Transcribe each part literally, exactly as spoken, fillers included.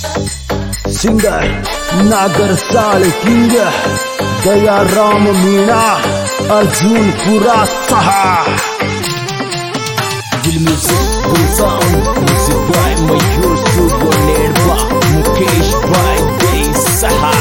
Singer नागर साल king दया राम मीणा अर्जुन पुरा सहा दिल music Gulshan music by Mayur सुगोनेरबा मुकेश बाय दे सहा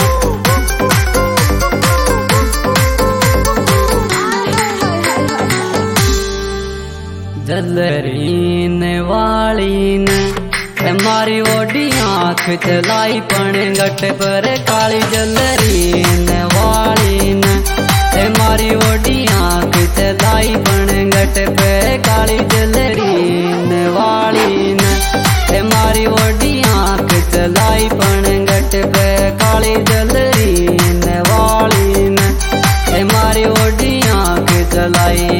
जलरीन वाली ने मारी ओडी आँख चलाई पण गट पर काली जलरीन वाली ने मारी ओडी आँख चलाई पण गट पे काली जलरीन वाली ने मारी ओडी आँख चलाई पण गट पे काली जलरीन वाली ने मारी ओडी आँख चलाई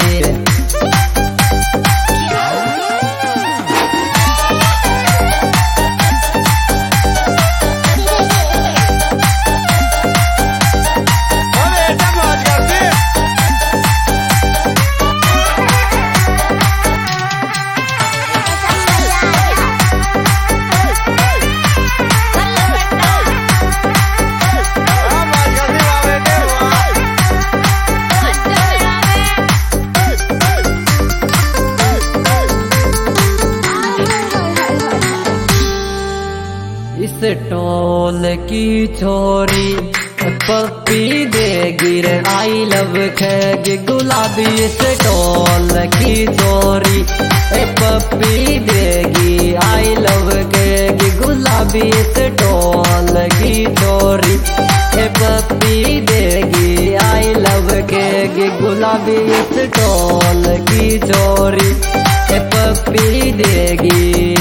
टोल की छोरी पप्पी दे गिर आई लव खेग गुलाबी इस टोल की छोरी पप्पी देगी आई लव खेग गुलाबी इस टोल की छोरी पप्पी देगी आई लव खेग गुलाबी इस टोल की छोरी पप्पी देगी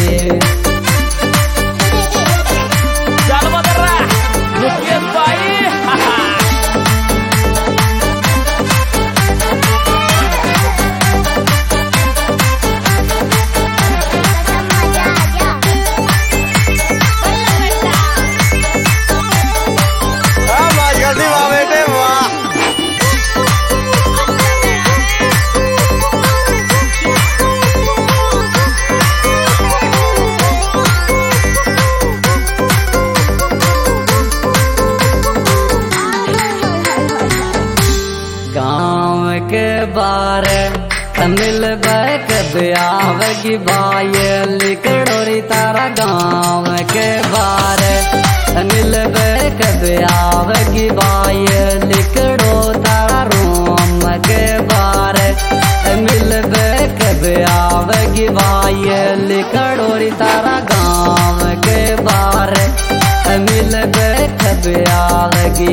के बारे मिल बैक आवेगी बाय लिकड़ोरी तारा गाँव के बारे मिल बैक आवेगी बाय लिकड़ो तारा रोम के बारे मिल बैक आवेगी बाय लिकड़ोरी तारा गाँव के बारे मिल बैक आवेगी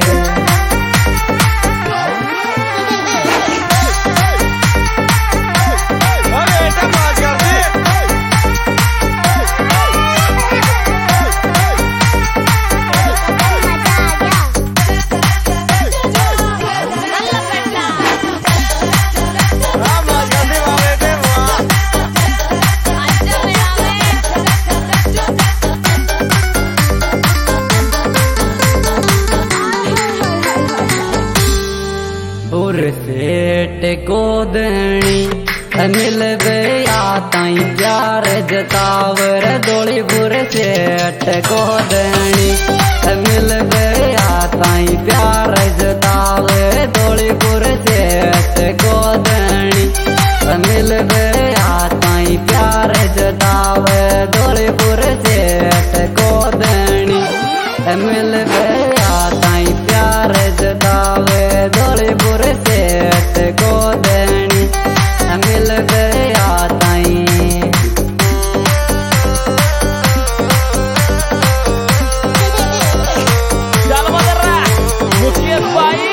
सेठ को देनी मिल गया ताई प्यार जतावर दोली बुर सेठ को देनी मिल गया ताई प्यार जतावर दोली बुर सेठ को देनी मिल गया ताई प्यार जतावर दोली बुर सेठ को देनी मिल गया ताई प्यार जतावर दोली बुर सेठ को देनी मिल गया ताई चल मदरा मुझे पाई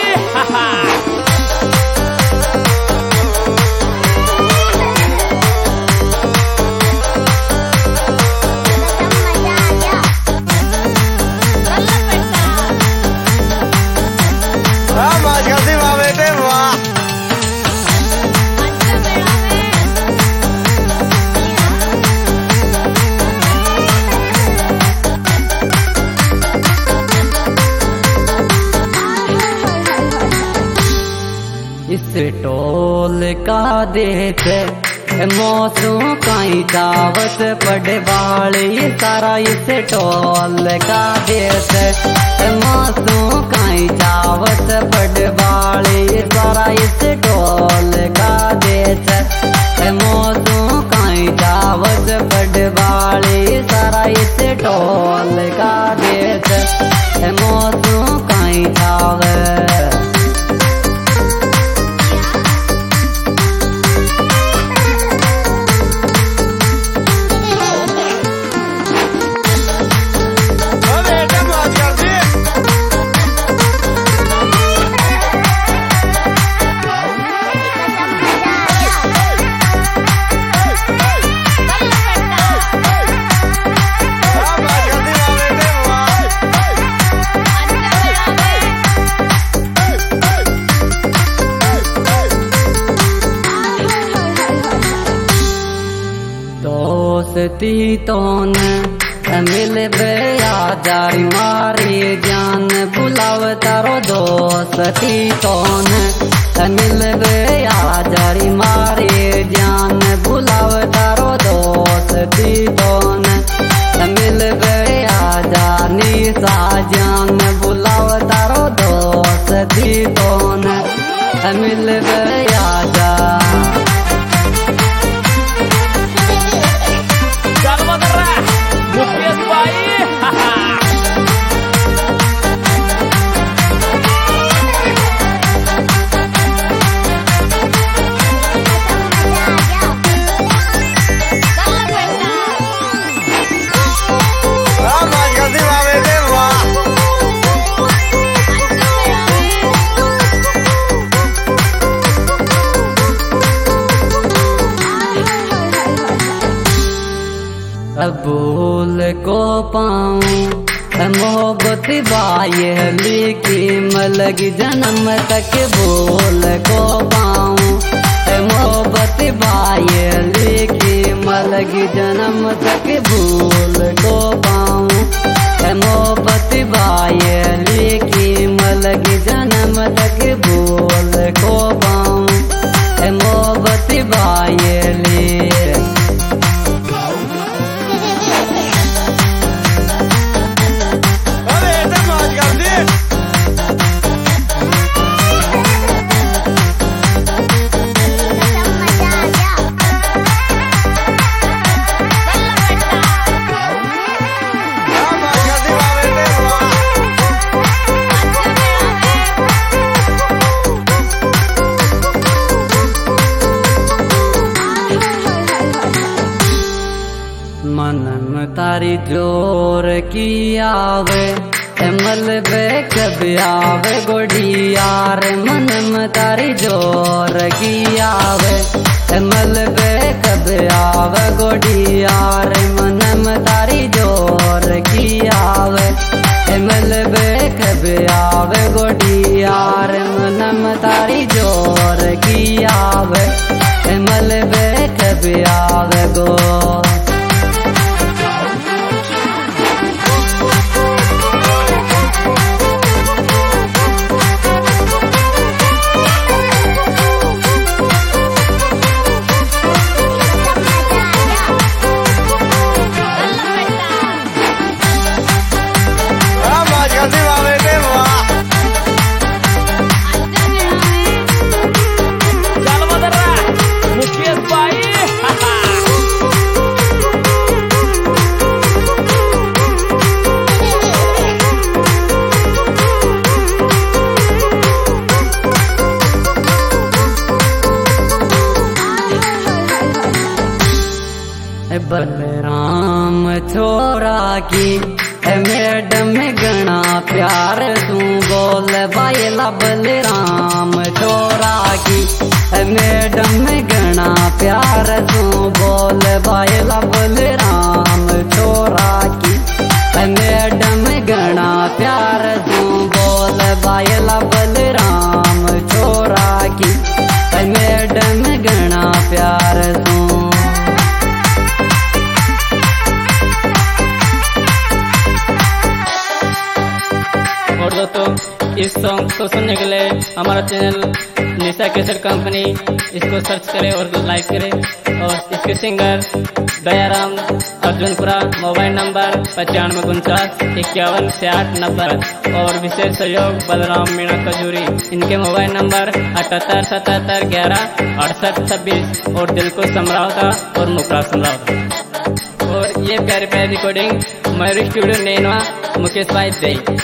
इस टोल का देख मौसू कहीं दावत पड़े वाली सारा इस टोल का देश मौसू कहीं दावत पड़े वाली सारा इस टोल का देश मौसू कहीं दावत पड़े वाली सारा इस टोल का देश मौसू कहीं दावत दोस्ती तोन मिल बया जारी मारी जान बुलाव तारो दोस्ती तोन मिल बया जारी मारी जान बुलाव तारो दोस्ती तोन मिल बया जानी सा जान बुलाव तारो दोस्ती तोन मिल बया जा मुकेश भाई भूल को पाऊं मोहब्बत बायली की मलगी जन्म तक भूल को पाऊं मोहब्बत बायली की मलगी जन्म तक भूल को पाऊं मोहब्बत बायली की मलगी जन्म तक भूल को पाऊं मोहब्बत बायली मनम तारी जोर की आवे मल बे कभी आवे गोड़ी यार मनम तारी जोर की आवे मल बे कभी आवे गोड़ी यार मनम तारी जोर की आवे मल बे कभी आवे गोड़ी यार मनम तारी जोर की आवे मल बे कभी आवे गो मुकेश भाई बलराम छोरा की मैडम गणा प्यार तू बोल बायला बलराम छोरा की मैडम गणा प्यार तू बोल बायला बलराम छोरा की मैडम गणा प्यार तू बोल बायला बलराम छोरा की मैडम गणा प्यार तू और दोस्तों इस सॉन्ग को सुनने के लिए हमारा चैनल निशा कैसेट कंपनी इसको सर्च करें और लाइक करें। और इसके singer Dayaram Arjunpura, mobile number पचानवे उनचास इक्यावन से आठ नब्बे। और विशेष सहयोग बलराम मीणा खजूरी, इनके मोबाइल नंबर अठहत्तर सतहत्तर ग्यारह अड़सठ छब्बीस। और दिल को समरावता और मुकरा समरावता। और ये प्यारी प्यारी रिकॉर्डिंग मयूरी स्टूडियो नैनवा मुकेश भाई दे।